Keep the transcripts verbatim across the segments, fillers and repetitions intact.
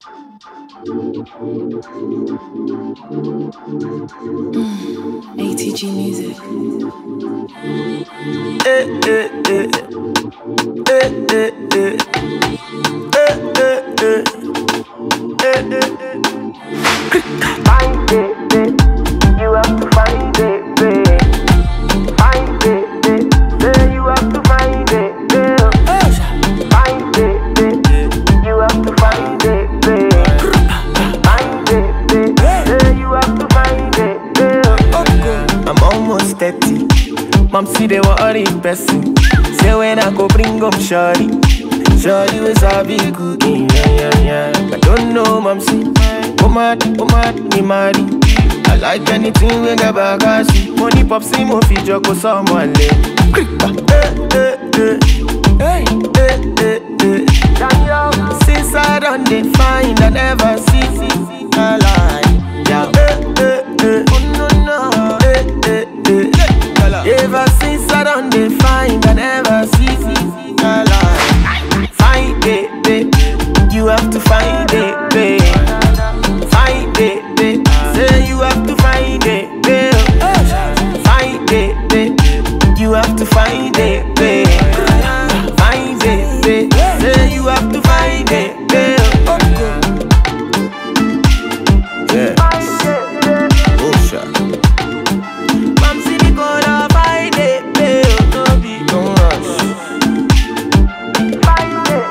A T G Music. Eh, eh, eh. Eh, eh, eh. Eh, eh, eh. Eh, eh, eh. Find it, eh. You have to find it, eh. Find it, eh. Say you have to find it, eh. Find it, eh. You have to find it, eh. Find it, eh. Say you have to find it, eh. I'm almost thirty. Mom see they worry person. Say when I go bring up shorty, shorty was a big cookie, yeah, yeah, yeah. I don't know, mom see. Go mad, go mad, me marry. I like anything when I bag I see. Money pop see mo fi joko someone le. Eh, eh, eh. Hey, eh, eh, eh. Since I done they find I never see, see, see a lie. Yeah, eh, eh, eh. Oh no, no. Eh, eh, eh. Ever since I done they find I never see, see, see a lie. Find it, babe. You have to find it, babe. Find it, babe. Say you have to find it, babe. Find it, babe. You have to find it, babe. Find it, babe. Say you have to find it, babe. Yeah. Oh, shit. Mom see me gonna find it, babe. No be, don't rush. Find it,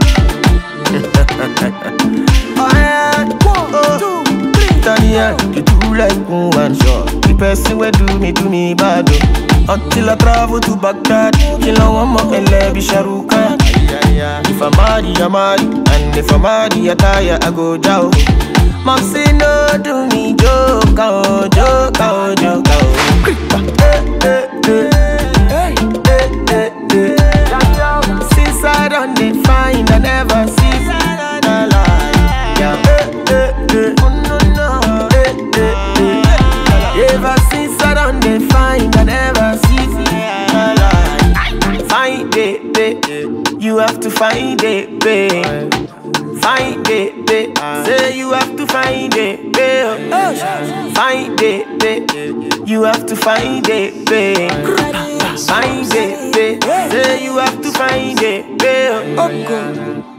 babe. Oh, yeah. One, two, three. Tanya, you do like one shot. The person will do me, do me bad. Oh. Until I travel to Baghdad, kill a woman and let me Sharuka. If I'm mad, I'm mad. And if I'm mad, I die, I go down. Mom say no, do me joke, oh, joke, oh, joke, oh. Eh, eh, eh. Eh, eh, eh. Since I done they find I never see a lie. Yeah. Eh, eh, eh. Oh no, no. Eh, eh, eh. Ever since I done they find I never see a lie. Find it, babe. You have to find it, babe. Find it, babe. Say you have to find it, babe. Find it, babe. You have to find it, babe. Find it, babe. Say you have to find it, babe.